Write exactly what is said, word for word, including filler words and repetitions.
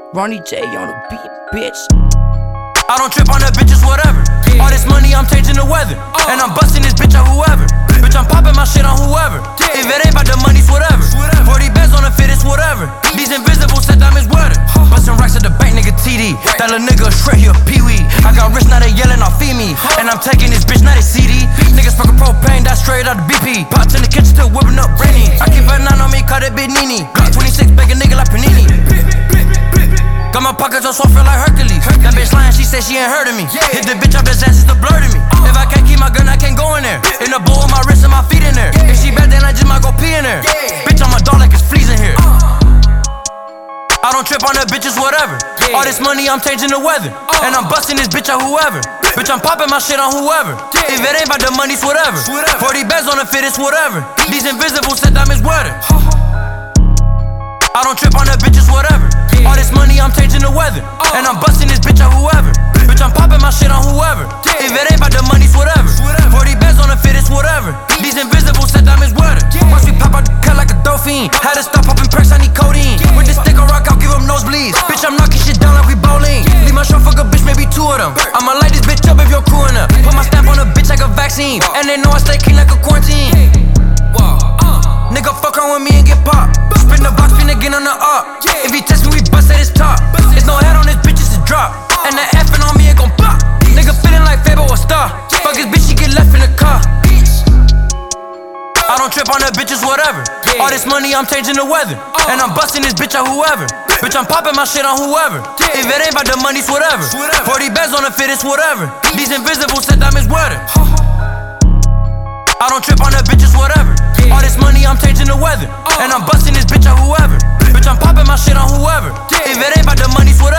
Ronnie J on the beat, bitch. I don't trip on the bitches, whatever. Yeah. All this money, I'm changing the weather. Oh. And I'm busting this bitch on whoever. Yeah. Bitch, I'm popping my shit on whoever. Yeah. If it ain't about the money, it's whatever. whatever. forty bands on the fit, it's whatever. Yeah. These invisible set diamonds wetter. Huh. Bustin' racks at the bank, nigga T D. Right. That little nigga a shred, he a pee-wee. I got rich, now they yelling, I'll feed me. Huh. And I'm taking this bitch, now they C D. Niggas fucking propane, that's straight out the B P. Pots in the kitchen, still whipping up brainy. I keep a nine on me, call that big Nini. Glock twenty-six, bag a nigga like Panini. Got my pockets on so I feel like Hercules. Hercules. That bitch lying, she said she ain't heard of me. Yeah. Hit the bitch up, this ass is the blur to me. Uh. If I can't keep my gun, I can't go in there. Yeah. In the bowl with my wrist and my feet in there. Yeah. If she bad, then I just might go pee in there. Yeah. Bitch, I'm a dog like it's fleas in here. Uh. I don't trip on the bitches, whatever. Yeah. All this money, I'm changing the weather. Uh. And I'm busting this bitch on whoever. Yeah. Bitch, I'm popping my shit on whoever. Yeah. If it ain't about the money, it's whatever. whatever. forty bands on the fit, it's whatever. Yeah. These invisible set diamonds wetter. I don't trip on the bitches, whatever. Yeah. All this money, I'm changing the weather. Uh. And I'm busting this bitch on whoever. Yeah. Bitch, I'm popping my shit on whoever. Yeah. If it ain't about the money, it's whatever. whatever. forty bands on the fit, it's whatever. Yeah. These invisible set diamonds wetter. Yeah. Once we pop out the cut like a dolphin. Had to stop popping perks, I need codeine. Yeah. With this stick of rock, I'll give them nosebleeds. Uh. Bitch, I'm knocking shit down like we bowling. Yeah. Leave my show, fuck a bitch, maybe two of them. Burp. I'ma light this bitch up if you're crewing up. Put my stamp on a bitch like a vaccine. Uh. And they know I stay clean like a quarantine. Hey. Wow. Uh. Nigga, fuck on with me and get popped. Spin the box, spin again on the up. Yeah. If he test me, we bust at his top. There's no head on this bitch, it's a drop. Uh. And the F'ing on me, it gon' pop. Nigga feeling like Fabo or Star. Yeah. Fuck his bitch, she get left in the car. Bitch. I don't trip on the bitches, whatever. Yeah. All this money, I'm changing the weather. Uh. And I'm busting this bitch on whoever. Yeah. Bitch, I'm popping my shit on whoever. Yeah. If it ain't about the money, it's whatever. whatever. forty bands on the fit, it's whatever. Yeah. These invisible set diamonds wetter. I don't trip on the bitches, whatever. Yeah. All this money, I'm changing the weather. Uh. And I'm busting this bitch on whoever. Yeah. Bitch, I'm popping my shit on whoever. Yeah. If it ain't about the money, it's whatever.